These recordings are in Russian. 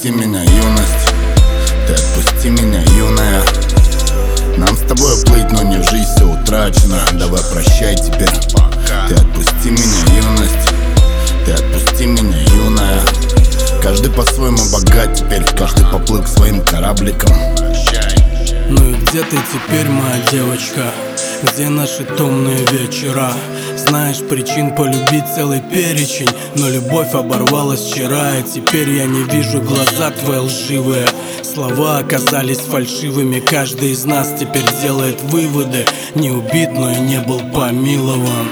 отпусти меня, юность. Ты отпусти меня, юная. Нам с тобой плыть, но не в жизнь, все утрачено. Давай прощай теперь. Ты отпусти меня, юность. Ты отпусти меня, юная. Каждый по-своему богат теперь, каждый поплыл к своим корабликам. Ну и где ты теперь, моя девочка? Где наши томные вечера? Знаешь, причин полюбить целый перечень, но любовь оборвалась вчера, и теперь я не вижу глаза твои лживые. Слова оказались фальшивыми, каждый из нас теперь делает выводы. Не убит, но и не был помилован.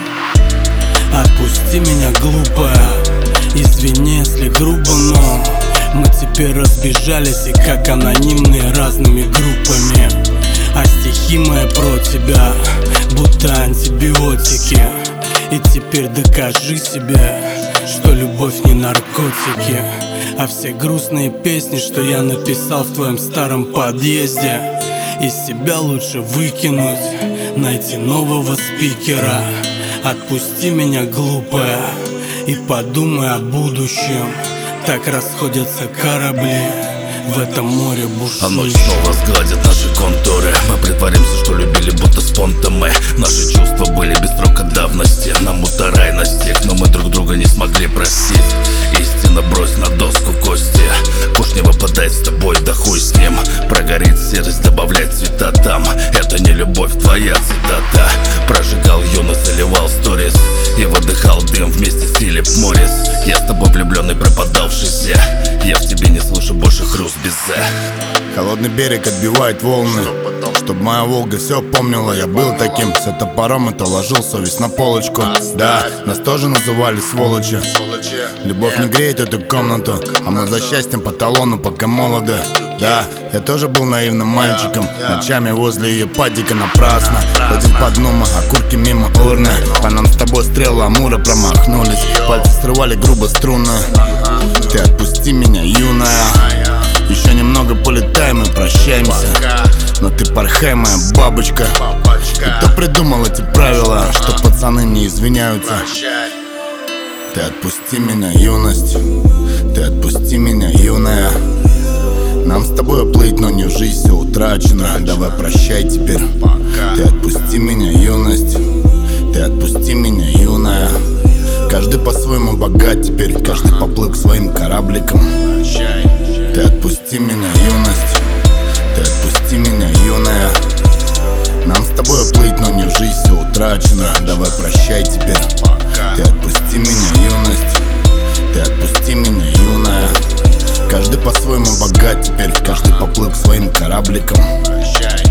Отпусти меня, глупая. Извини, если грубо, но мы теперь разбежались, и как анонимные разными группами. А стихи мои про тебя, будто антибиотики. И теперь докажи себе, что любовь не наркотики. А все грустные песни, что я написал в твоем старом подъезде, из себя лучше выкинуть, найти нового спикера. Отпусти меня, глупая, и подумай о будущем. Так расходятся корабли в этом море бушующем. А ночь снова сгладит наши контуры. Мы притворимся, что любили, будто спонтаны. Наши чувства были без срока давности. Нам будто рай настиг, но мы друг друга не смогли простить. Истина брось на доску кости. Куш не выпадает с тобой, да хуй с ним. Прогорит серость, добавлять цвета там. Это не любовь, твоя цитата. Прожигал юность, заливал сторис и выдыхал дым вместе с Филипп Моррис. Я с тобой влюбленный, пропадавшийся. Я в тебе не слышу больше хруст безе. Холодный берег отбивает волны, чтоб моя Волга все помнила. Я был таким, с топором это ложил совесть на полочку. Да, нас тоже называли сволочи. Любовь не греет эту комнату, а мы за счастьем по талону, пока молоды. Да, я тоже был наивным мальчиком, ночами возле ее падика напрасно ходил под нума, окурки мимо урны. По нам с тобой стрелы Амура промахнулись, пальцы срывали грубо струны. Ты отпусти меня, юная. Еще немного полетаем и прощаемся, но ты порхай, моя бабочка. И кто придумал эти правила, что пацаны не извиняются? Ты отпусти меня, юность. Ты отпусти меня, юная. Нам с тобой плыть, но не в жизнь, все утрачено. Давай прощай теперь. Ты отпусти меня, юность. Ты отпусти меня, юная. Каждый по-своему богат теперь, каждый поплыл к своим корабликам. Ты отпусти меня, юность. Ты отпусти меня, юная. Нам с тобой плыть, но не в жизнь, все утрачено. Давай прощай теперь. Ты отпусти меня, юность. Ты отпусти меня, юная. Каждый по-своему богат теперь, каждый поплыл к своим корабликам.